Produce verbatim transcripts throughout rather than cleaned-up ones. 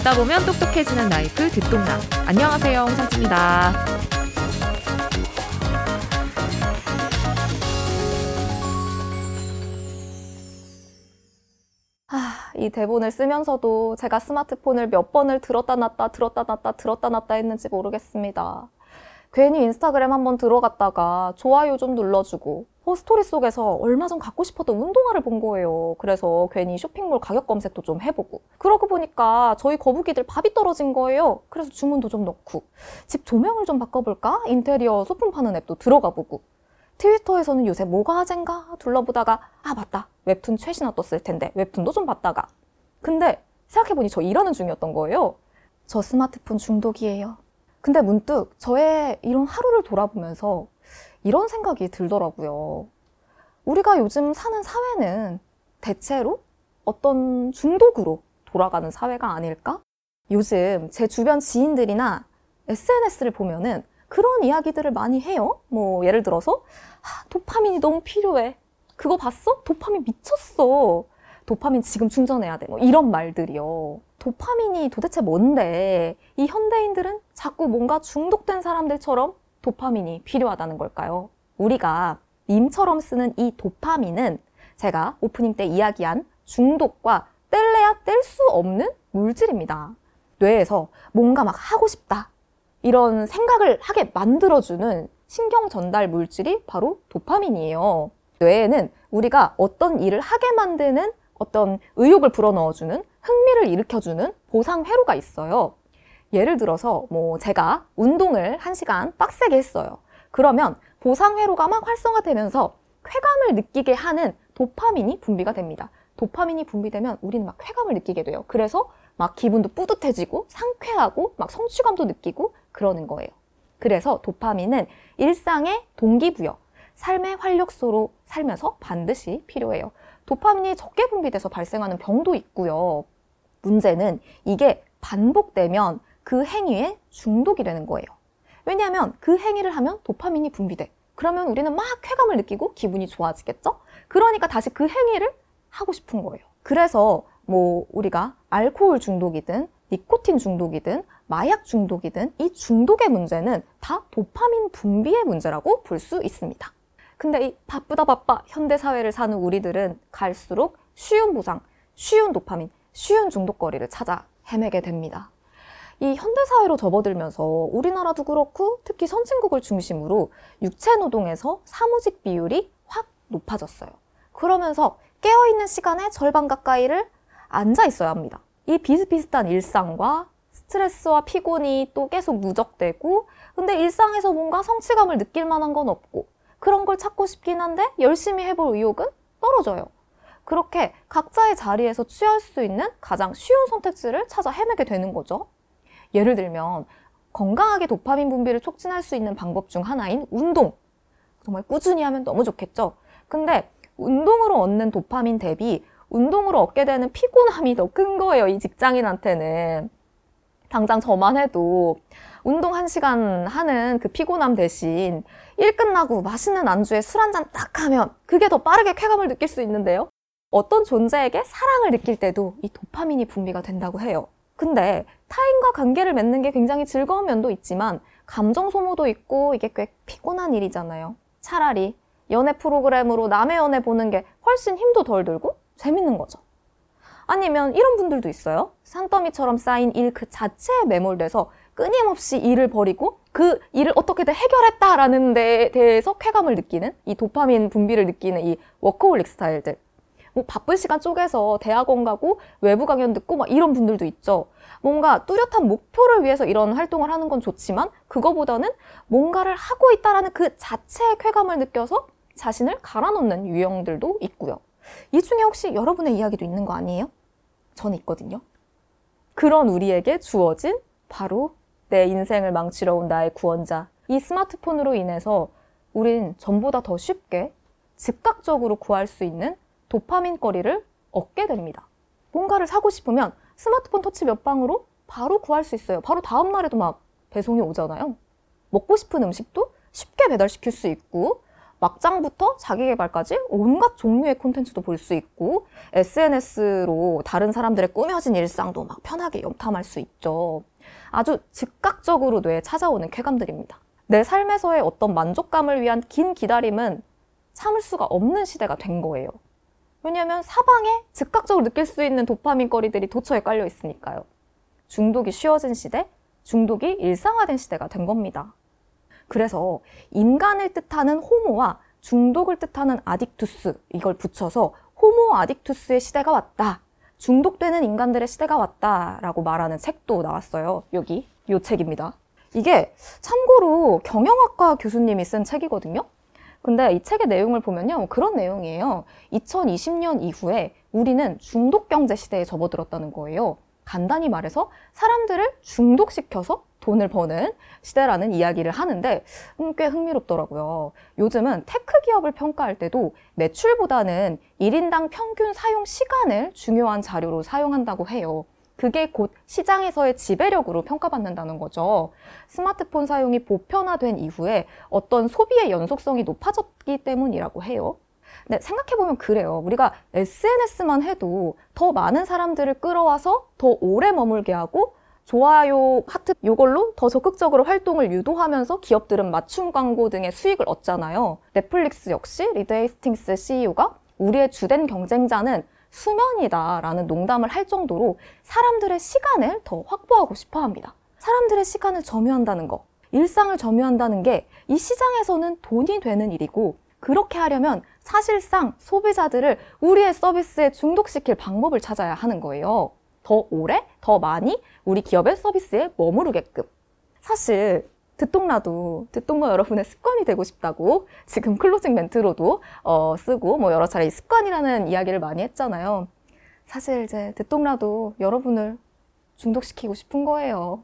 듣다 보면 똑똑해지는 라이프 듣동남. 안녕하세요, 홍상추입니다. 이 대본을 쓰면서도 제가 스마트폰을 몇 번을 들었다 놨다 들었다 놨다 들었다 놨다 했는지 모르겠습니다. 괜히 인스타그램 한번 들어갔다가 좋아요 좀 눌러주고 어, 스토리 속에서 얼마 전 갖고 싶었던 운동화를 본 거예요. 그래서 괜히 쇼핑몰 가격 검색도 좀 해보고 그러고 보니까 저희 거북이들 밥이 떨어진 거예요. 그래서 주문도 좀 넣고 집 조명을 좀 바꿔볼까? 인테리어 소품 파는 앱도 들어가 보고 트위터에서는 요새 뭐가 화제인가 둘러보다가 아 맞다 웹툰 최신화 떴을 텐데 웹툰도 좀 봤다가 근데 생각해보니 저 일하는 중이었던 거예요. 저 스마트폰 중독이에요. 근데 문득 저의 이런 하루를 돌아보면서 이런 생각이 들더라고요. 우리가 요즘 사는 사회는 대체로 어떤 중독으로 돌아가는 사회가 아닐까? 요즘 제 주변 지인들이나 에스엔에스를 보면은 그런 이야기들을 많이 해요. 뭐 예를 들어서 아, 도파민이 너무 필요해. 그거 봤어? 도파민 미쳤어. 도파민 지금 충전해야 돼. 뭐 이런 말들이요. 도파민이 도대체 뭔데 이 현대인들은 자꾸 뭔가 중독된 사람들처럼 도파민이 필요하다는 걸까요? 우리가 밈처럼 쓰는 이 도파민은 제가 오프닝 때 이야기한 중독과 뗄래야 뗄 수 없는 물질입니다. 뇌에서 뭔가 막 하고 싶다. 이런 생각을 하게 만들어주는 신경 전달 물질이 바로 도파민이에요. 뇌에는 우리가 어떤 일을 하게 만드는 어떤 의욕을 불어넣어주는 흥미를 일으켜주는 보상 회로가 있어요. 예를 들어서 뭐 제가 운동을 한 시간 빡세게 했어요. 그러면 보상 회로가 막 활성화되면서 쾌감을 느끼게 하는 도파민이 분비가 됩니다. 도파민이 분비되면 우리는 막 쾌감을 느끼게 돼요. 그래서 막 기분도 뿌듯해지고 상쾌하고 막 성취감도 느끼고 그러는 거예요. 그래서 도파민은 일상의 동기부여, 삶의 활력소로 살면서 반드시 필요해요. 도파민이 적게 분비돼서 발생하는 병도 있고요. 문제는 이게 반복되면 그 행위에 중독이 되는 거예요. 왜냐하면 그 행위를 하면 도파민이 분비돼. 그러면 우리는 막 쾌감을 느끼고 기분이 좋아지겠죠? 그러니까 다시 그 행위를 하고 싶은 거예요. 그래서 뭐 우리가 알코올 중독이든 니코틴 중독이든 마약 중독이든 이 중독의 문제는 다 도파민 분비의 문제라고 볼 수 있습니다. 근데 이 바쁘다 바빠 현대사회를 사는 우리들은 갈수록 쉬운 보상, 쉬운 도파민, 쉬운 중독거리를 찾아 헤매게 됩니다. 이 현대사회로 접어들면서 우리나라도 그렇고 특히 선진국을 중심으로 육체노동에서 사무직 비율이 확 높아졌어요. 그러면서 깨어있는 시간의 절반 가까이를 앉아 있어야 합니다. 이 비슷비슷한 일상과 스트레스와 피곤이 또 계속 누적되고 근데 일상에서 뭔가 성취감을 느낄 만한 건 없고 그런 걸 찾고 싶긴 한데 열심히 해볼 의욕은 떨어져요. 그렇게 각자의 자리에서 취할 수 있는 가장 쉬운 선택지를 찾아 헤매게 되는 거죠. 예를 들면 건강하게 도파민 분비를 촉진할 수 있는 방법 중 하나인 운동. 정말 꾸준히 하면 너무 좋겠죠. 근데 운동으로 얻는 도파민 대비 운동으로 얻게 되는 피곤함이 더 큰 거예요. 이 직장인한테는. 당장 저만 해도 운동 한 시간 하는 그 피곤함 대신 일 끝나고 맛있는 안주에 술 한 잔 딱 하면 그게 더 빠르게 쾌감을 느낄 수 있는데요. 어떤 존재에게 사랑을 느낄 때도 이 도파민이 분비가 된다고 해요. 근데 타인과 관계를 맺는 게 굉장히 즐거운 면도 있지만 감정 소모도 있고 이게 꽤 피곤한 일이잖아요. 차라리 연애 프로그램으로 남의 연애 보는 게 훨씬 힘도 덜 들고 재밌는 거죠. 아니면 이런 분들도 있어요. 산더미처럼 쌓인 일 그 자체에 매몰돼서 끊임없이 일을 벌이고 그 일을 어떻게든 해결했다라는 데에 대해서 쾌감을 느끼는 이 도파민 분비를 느끼는 이 워커홀릭 스타일들. 뭐 바쁜 시간 쪼개서 대학원 가고 외부 강연 듣고 막 이런 분들도 있죠. 뭔가 뚜렷한 목표를 위해서 이런 활동을 하는 건 좋지만 그거보다는 뭔가를 하고 있다라는 그 자체의 쾌감을 느껴서 자신을 갈아놓는 유형들도 있고요. 이 중에 혹시 여러분의 이야기도 있는 거 아니에요? 전 있거든요. 그런 우리에게 주어진 바로 내 인생을 망치러 온 나의 구원자. 이 스마트폰으로 인해서 우린 전보다 더 쉽게 즉각적으로 구할 수 있는 도파민 거리를 얻게 됩니다. 뭔가를 사고 싶으면 스마트폰 터치 몇 방으로 바로 구할 수 있어요. 바로 다음 날에도 막 배송이 오잖아요. 먹고 싶은 음식도 쉽게 배달시킬 수 있고 막장부터 자기계발까지 온갖 종류의 콘텐츠도 볼 수 있고 에스엔에스로 다른 사람들의 꾸며진 일상도 막 편하게 염탐할 수 있죠. 아주 즉각적으로 뇌에 찾아오는 쾌감들입니다. 내 삶에서의 어떤 만족감을 위한 긴 기다림은 참을 수가 없는 시대가 된 거예요. 왜냐하면 사방에 즉각적으로 느낄 수 있는 도파민 거리들이 도처에 깔려 있으니까요. 중독이 쉬워진 시대, 중독이 일상화된 시대가 된 겁니다. 그래서 인간을 뜻하는 호모와 중독을 뜻하는 아딕투스, 이걸 붙여서 호모 아딕투스의 시대가 왔다. 중독되는 인간들의 시대가 왔다라고 말하는 책도 나왔어요. 여기, 이 책입니다. 이게 참고로 경영학과 교수님이 쓴 책이거든요. 근데 이 책의 내용을 보면요, 그런 내용이에요. 이천이십 년 이후에 우리는 중독 경제 시대에 접어들었다는 거예요. 간단히 말해서 사람들을 중독시켜서 돈을 버는 시대라는 이야기를 하는데 음, 꽤 흥미롭더라고요. 요즘은 테크 기업을 평가할 때도 매출보다는 일 인당 평균 사용 시간을 중요한 자료로 사용한다고 해요. 그게 곧 시장에서의 지배력으로 평가받는다는 거죠. 스마트폰 사용이 보편화된 이후에 어떤 소비의 연속성이 높아졌기 때문이라고 해요. 근데 생각해보면 그래요. 우리가 에스엔에스만 해도 더 많은 사람들을 끌어와서 더 오래 머물게 하고 좋아요, 하트 이걸로 더 적극적으로 활동을 유도하면서 기업들은 맞춤 광고 등의 수익을 얻잖아요. 넷플릭스 역시 리드 헤이스팅스 씨이오가 우리의 주된 경쟁자는 수면이다라는 농담을 할 정도로 사람들의 시간을 더 확보하고 싶어 합니다. 사람들의 시간을 점유한다는 거, 일상을 점유한다는 게 이 시장에서는 돈이 되는 일이고 그렇게 하려면 사실상 소비자들을 우리의 서비스에 중독시킬 방법을 찾아야 하는 거예요. 더 오래, 더 많이 우리 기업의 서비스에 머무르게끔. 사실 듣동라도 듣동러 여러분의 습관이 되고 싶다고 지금 클로징 멘트로도 어, 쓰고 뭐 여러 차례 습관이라는 이야기를 많이 했잖아요. 사실 이제 듣동라도 여러분을 중독시키고 싶은 거예요.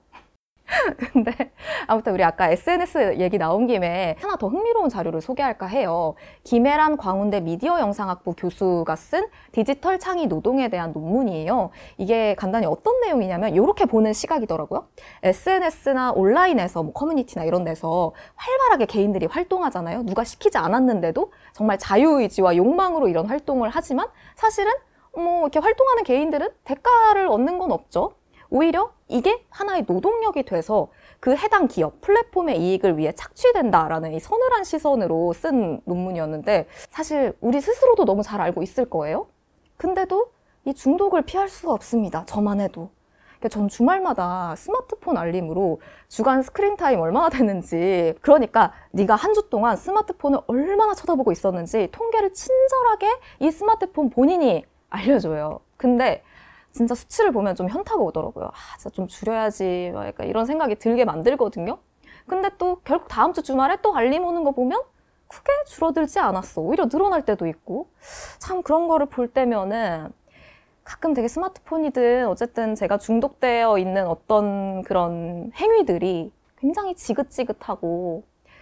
근데 아무튼 우리 아까 에스엔에스 얘기 나온 김에 하나 더 흥미로운 자료를 소개할까 해요. 김혜란 광운대 미디어 영상학부 교수가 쓴 디지털 창의 노동에 대한 논문이에요. 이게 간단히 어떤 내용이냐면 이렇게 보는 시각이더라고요. 에스엔에스나 온라인에서 뭐 커뮤니티나 이런 데서 활발하게 개인들이 활동하잖아요. 누가 시키지 않았는데도 정말 자유의지와 욕망으로 이런 활동을 하지만 사실은 뭐 이렇게 활동하는 개인들은 대가를 얻는 건 없죠. 오히려 이게 하나의 노동력이 돼서 그 해당 기업, 플랫폼의 이익을 위해 착취된다라는 이 서늘한 시선으로 쓴 논문이었는데 사실 우리 스스로도 너무 잘 알고 있을 거예요. 근데도 이 중독을 피할 수가 없습니다. 저만 해도. 전 주말마다 스마트폰 알림으로 주간 스크린 타임 얼마나 되는지, 그러니까 네가 한 주 동안 스마트폰을 얼마나 쳐다보고 있었는지 통계를 친절하게 이 스마트폰 본인이 알려줘요. 근데 진짜 수치를 보면 좀 현타가 오더라고요. 아, 진짜 좀 줄여야지. 약간 이런 생각이 들게 만들거든요. 근데 또 결국 다음 주 주말에 또 알림 오는 거 보면 크게 줄어들지 않았어. 오히려 늘어날 때도 있고. 참 그런 거를 볼 때면은 가끔 되게 스마트폰이든 어쨌든 제가 중독되어 있는 어떤 그런 행위들이 굉장히 지긋지긋하고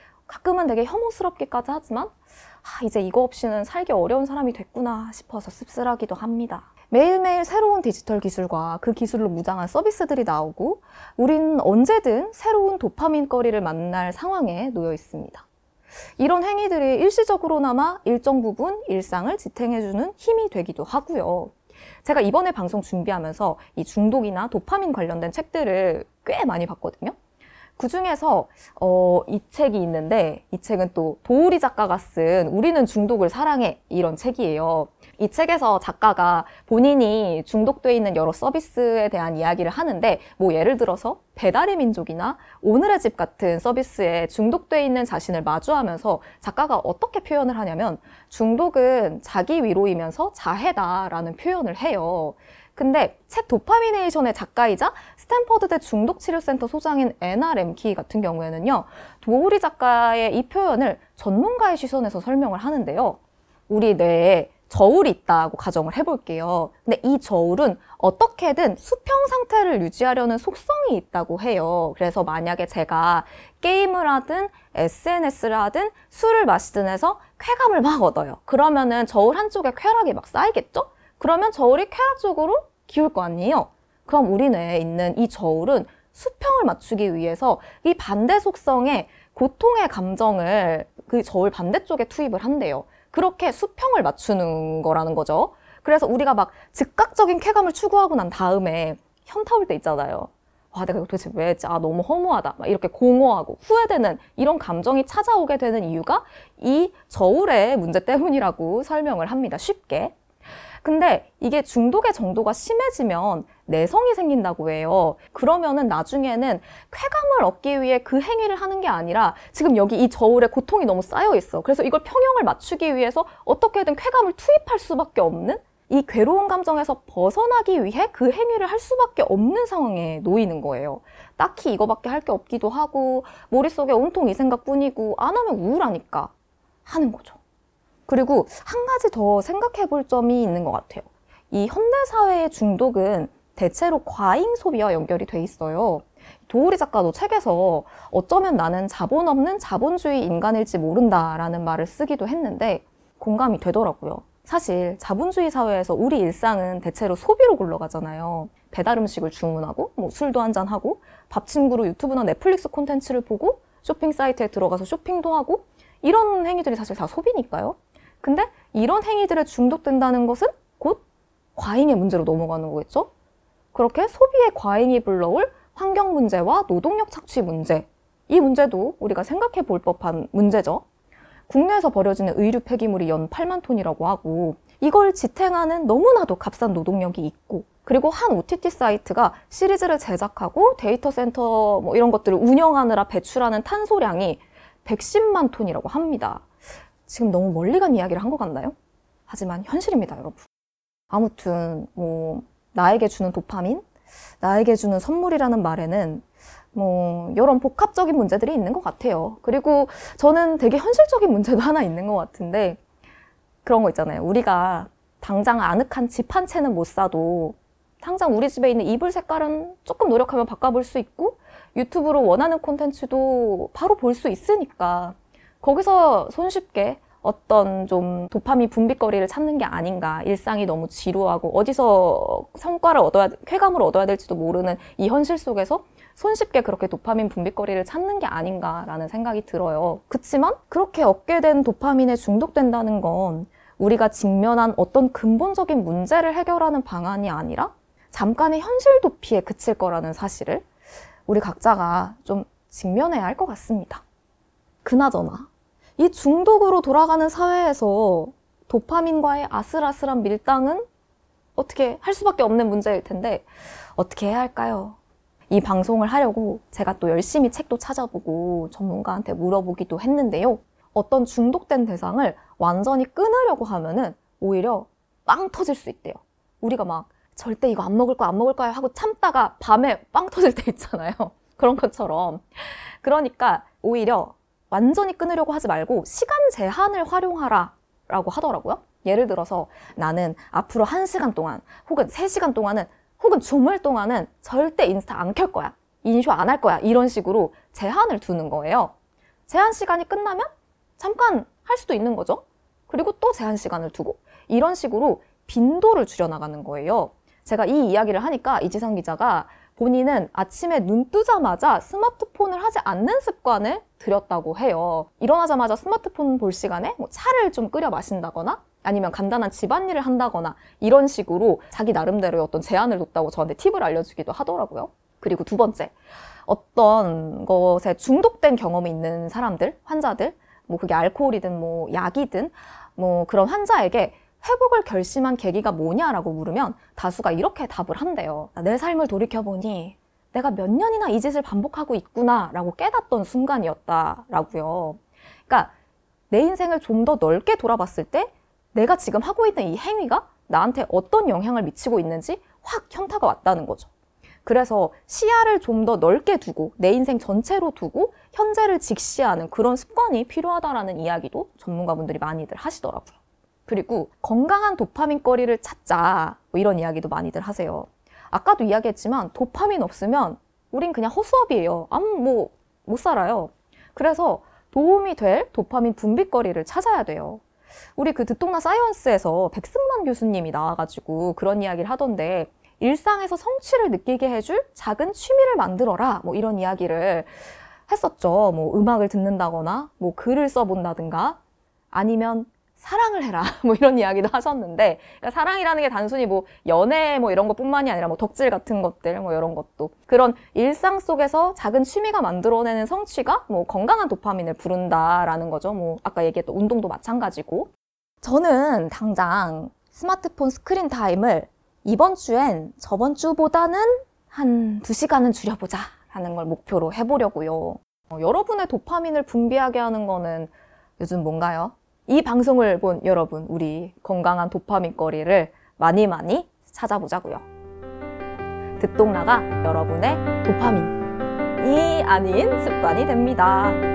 가끔은 되게 혐오스럽기까지 하지만 아, 이제 이거 없이는 살기 어려운 사람이 됐구나 싶어서 씁쓸하기도 합니다. 매일매일 새로운 디지털 기술과 그 기술로 무장한 서비스들이 나오고 우린 언제든 새로운 도파민 거리를 만날 상황에 놓여 있습니다. 이런 행위들이 일시적으로나마 일정 부분 일상을 지탱해주는 힘이 되기도 하고요. 제가 이번에 방송 준비하면서 이 중독이나 도파민 관련된 책들을 꽤 많이 봤거든요. 그 중에서 어, 이 책이 있는데 이 책은 또 도우리 작가가 쓴 우리는 중독을 사랑해 이런 책이에요. 이 책에서 작가가 본인이 중독돼 있는 여러 서비스에 대한 이야기를 하는데 뭐 예를 들어서 배달의 민족이나 오늘의 집 같은 서비스에 중독돼 있는 자신을 마주하면서 작가가 어떻게 표현을 하냐면 중독은 자기 위로이면서 자해다라는 표현을 해요. 근데 책 도파미네이션의 작가이자 스탠퍼드대 중독치료센터 소장인 애나 램키 같은 경우에는요, 도우리 작가의 이 표현을 전문가의 시선에서 설명을 하는데요. 우리 뇌에 저울이 있다고 가정을 해볼게요. 근데 이 저울은 어떻게든 수평 상태를 유지하려는 속성이 있다고 해요. 그래서 만약에 제가 게임을 하든 에스엔에스를 하든 술을 마시든 해서 쾌감을 막 얻어요. 그러면은 저울 한쪽에 쾌락이 막 쌓이겠죠? 그러면 저울이 쾌락 쪽으로 기울 거 아니에요? 그럼 우리 뇌에 있는 이 저울은 수평을 맞추기 위해서 이 반대 속성의 고통의 감정을 그 저울 반대쪽에 투입을 한대요. 그렇게 수평을 맞추는 거라는 거죠. 그래서 우리가 막 즉각적인 쾌감을 추구하고 난 다음에 현타올 때 있잖아요. 와, 내가 이거 도대체 왜 했지? 아, 너무 허무하다. 막 이렇게 공허하고 후회되는 이런 감정이 찾아오게 되는 이유가 이 저울의 문제 때문이라고 설명을 합니다. 쉽게. 근데 이게 중독의 정도가 심해지면 내성이 생긴다고 해요. 그러면은 나중에는 쾌감을 얻기 위해 그 행위를 하는 게 아니라 지금 여기 이 저울에 고통이 너무 쌓여 있어. 그래서 이걸 평형을 맞추기 위해서 어떻게든 쾌감을 투입할 수밖에 없는, 이 괴로운 감정에서 벗어나기 위해 그 행위를 할 수밖에 없는 상황에 놓이는 거예요. 딱히 이거밖에 할 게 없기도 하고 머릿속에 온통 이 생각뿐이고 안 하면 우울하니까 하는 거죠. 그리고 한 가지 더 생각해 볼 점이 있는 것 같아요. 이 현대사회의 중독은 대체로 과잉 소비와 연결이 돼 있어요. 도우리 작가도 책에서 어쩌면 나는 자본 없는 자본주의 인간일지 모른다라는 말을 쓰기도 했는데 공감이 되더라고요. 사실 자본주의 사회에서 우리 일상은 대체로 소비로 굴러가잖아요. 배달 음식을 주문하고 뭐 술도 한잔하고 밥 친구로 유튜브나 넷플릭스 콘텐츠를 보고 쇼핑 사이트에 들어가서 쇼핑도 하고 이런 행위들이 사실 다 소비니까요. 근데 이런 행위들에 중독된다는 것은 곧 과잉의 문제로 넘어가는 거겠죠? 그렇게 소비의 과잉이 불러올 환경 문제와 노동력 착취 문제, 이 문제도 우리가 생각해 볼 법한 문제죠. 국내에서 버려지는 의류 폐기물이 연 팔만 톤이라고 하고 이걸 지탱하는 너무나도 값싼 노동력이 있고, 그리고 한 오티티 사이트가 시리즈를 제작하고 데이터 센터 뭐 이런 것들을 운영하느라 배출하는 탄소량이 백십만 톤이라고 합니다. 지금 너무 멀리 간 이야기를 한 것 같나요? 하지만 현실입니다, 여러분. 아무튼 뭐 나에게 주는 도파민, 나에게 주는 선물이라는 말에는 뭐 이런 복합적인 문제들이 있는 것 같아요. 그리고 저는 되게 현실적인 문제도 하나 있는 것 같은데, 그런 거 있잖아요. 우리가 당장 아늑한 집 한 채는 못 사도 당장 우리 집에 있는 이불 색깔은 조금 노력하면 바꿔볼 수 있고 유튜브로 원하는 콘텐츠도 바로 볼 수 있으니까 거기서 손쉽게 어떤 좀 도파민 분비거리를 찾는 게 아닌가. 일상이 너무 지루하고 어디서 성과를 얻어야, 쾌감을 얻어야 될지도 모르는 이 현실 속에서 손쉽게 그렇게 도파민 분비거리를 찾는 게 아닌가라는 생각이 들어요. 그치만 그렇게 얻게 된 도파민에 중독된다는 건 우리가 직면한 어떤 근본적인 문제를 해결하는 방안이 아니라 잠깐의 현실 도피에 그칠 거라는 사실을 우리 각자가 좀 직면해야 할 것 같습니다. 그나저나 이 중독으로 돌아가는 사회에서 도파민과의 아슬아슬한 밀당은 어떻게 할 수밖에 없는 문제일 텐데 어떻게 해야 할까요? 이 방송을 하려고 제가 또 열심히 책도 찾아보고 전문가한테 물어보기도 했는데요. 어떤 중독된 대상을 완전히 끊으려고 하면은 오히려 빵 터질 수 있대요. 우리가 막 절대 이거 안 먹을 거야 안 먹을 거야 하고 참다가 밤에 빵 터질 때 있잖아요. 그런 것처럼. 그러니까 오히려 완전히 끊으려고 하지 말고 시간 제한을 활용하라 라고 하더라고요. 예를 들어서 나는 앞으로 한 시간 동안 혹은 세 시간 동안은 혹은 주말 동안은 절대 인스타 안 켤 거야. 인쇼 안 할 거야. 이런 식으로 제한을 두는 거예요. 제한 시간이 끝나면 잠깐 할 수도 있는 거죠. 그리고 또 제한 시간을 두고 이런 식으로 빈도를 줄여나가는 거예요. 제가 이 이야기를 하니까 이지상 기자가 본인은 아침에 눈 뜨자마자 스마트폰을 하지 않는 습관을 들였다고 해요. 일어나자마자 스마트폰 볼 시간에 뭐 차를 좀 끓여 마신다거나 아니면 간단한 집안일을 한다거나 이런 식으로 자기 나름대로의 어떤 제한을 뒀다고 저한테 팁을 알려주기도 하더라고요. 그리고 두 번째, 어떤 것에 중독된 경험이 있는 사람들, 환자들, 뭐 그게 알코올이든 뭐 약이든 뭐 그런 환자에게 회복을 결심한 계기가 뭐냐라고 물으면 다수가 이렇게 답을 한대요. 내 삶을 돌이켜보니 내가 몇 년이나 이 짓을 반복하고 있구나 라고 깨닫던 순간이었다라고요. 그러니까 내 인생을 좀 더 넓게 돌아봤을 때 내가 지금 하고 있는 이 행위가 나한테 어떤 영향을 미치고 있는지 확 현타가 왔다는 거죠. 그래서 시야를 좀 더 넓게 두고 내 인생 전체로 두고 현재를 직시하는 그런 습관이 필요하다라는 이야기도 전문가분들이 많이들 하시더라고요. 그리고 건강한 도파민 거리를 찾자 뭐 이런 이야기도 많이들 하세요. 아까도 이야기했지만 도파민 없으면 우린 그냥 허수아비예요. 아무 뭐 못 살아요. 그래서 도움이 될 도파민 분비거리를 찾아야 돼요. 우리 그 듣동나 사이언스에서 백승만 교수님이 나와가지고 그런 이야기를 하던데 일상에서 성취를 느끼게 해줄 작은 취미를 만들어라 뭐 이런 이야기를 했었죠. 뭐 음악을 듣는다거나 뭐 글을 써본다든가 아니면 사랑을 해라 뭐 이런 이야기도 하셨는데, 그러니까 사랑이라는 게 단순히 뭐 연애 뭐 이런 것뿐만이 아니라 뭐 덕질 같은 것들 뭐 이런 것도, 그런 일상 속에서 작은 취미가 만들어내는 성취가 뭐 건강한 도파민을 부른다라는 거죠. 뭐 아까 얘기했던 운동도 마찬가지고. 저는 당장 스마트폰 스크린 타임을 이번 주엔 저번 주보다는 한 두 시간은 줄여보자 라는 걸 목표로 해보려고요. 어, 여러분의 도파민을 분비하게 하는 거는 요즘 뭔가요? 이 방송을 본 여러분, 우리 건강한 도파민 거리를 많이 많이 찾아보자고요. 듣동라가 여러분의 도파민이 아닌 습관이 됩니다.